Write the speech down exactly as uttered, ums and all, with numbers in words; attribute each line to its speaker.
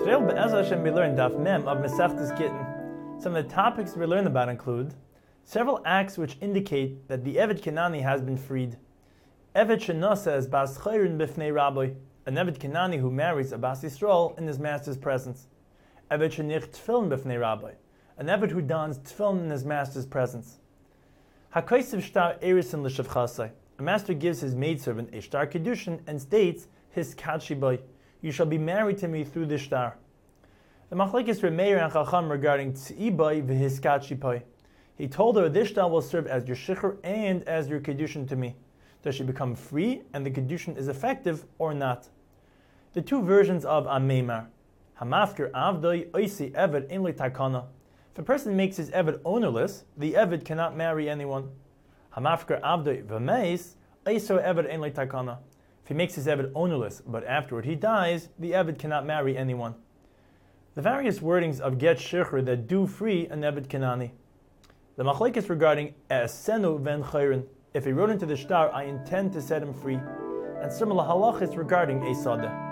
Speaker 1: Today, Be'ezras Hashem, we learn Daf Mem of Masechtas Gittin. Some of the topics we learn about include several acts which indicate that the Eved Kenani has been freed. Eved Shenasa is Bas Chayrin Bifnei Rabbi, an Eved Kenani who marries a Bas Yisrael in his master's presence. Eved Shenich Tfilin Bifnei Rabbi, an Eved who dons Tfilin in his master's presence. HaKoisiv Shtar Erisin L'Shavchasai, a master gives his maidservant a Shtar Kedushin and states his Katshibai, you shall be married to me through the Shtar. The Machlekes Remeir and Chacham regarding Tzibai v'Hiskatchipai. He told her, this Shtar will serve as your Shichur and as your Kedushin to me. Does she become free and the Kedushin is effective or not? The two versions of Ameimar. Hamafker Avdoi Oisi Eved Ein Takana. If a person makes his Eved ownerless, the Eved cannot marry anyone. Hamafker Avdoi V'meis Oiso Eved Ein Takana. If he makes his Eved ownerless, but afterward he dies, the Eved cannot marry anyone. The various wordings of Get Shichur that do free an Eved Kenani. The Machlekes regarding Esenu Ven Chayrin. If he wrote into the Shtar, I intend to set him free. And similar halachas regarding a Sadeh.